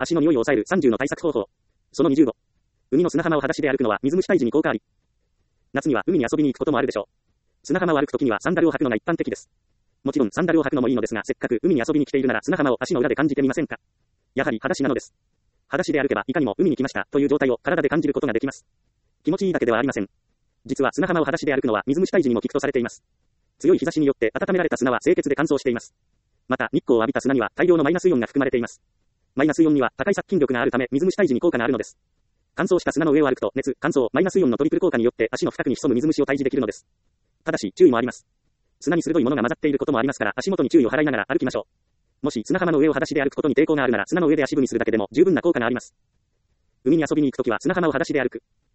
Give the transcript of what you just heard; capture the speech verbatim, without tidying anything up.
足の匂いを抑えるさんじゅうの対策方法。そのにじゅうご。海の砂浜を裸足で歩くのは水虫退治に効果あり。夏には海に遊びに行くこともあるでしょう。砂浜を歩くときにはサンダルを履くのが一般的です。もちろんサンダルを履くのもいいのですが、せっかく海に遊びに来ているなら砂浜を足の裏で感じてみませんか。やはり裸足なのです。裸足で歩けばいかにも海に来ましたという状態を体で感じることができます。気持ちいいだけではありません。実は砂浜を裸足で歩くのは水虫退治にも効くとされています。強い日差しによって温められた砂は清潔で乾燥しています。また、日光を浴びた砂には大量のマイナスイオンが含まれています。マイナスイオンには高い殺菌力があるため水虫退治に効果があるのです。乾燥した砂の上を歩くと熱、乾燥、マイナスイオンのトリプル効果によって足の深くに潜む水虫を退治できるのです。ただし、注意もあります。砂に鋭いものが混ざっていることもありますから足元に注意を払いながら歩きましょう。もし砂浜の上を裸足で歩くことに抵抗があるなら砂の上で足踏みするだけでも十分な効果があります。海に遊びに行くときは砂浜を裸足で歩く。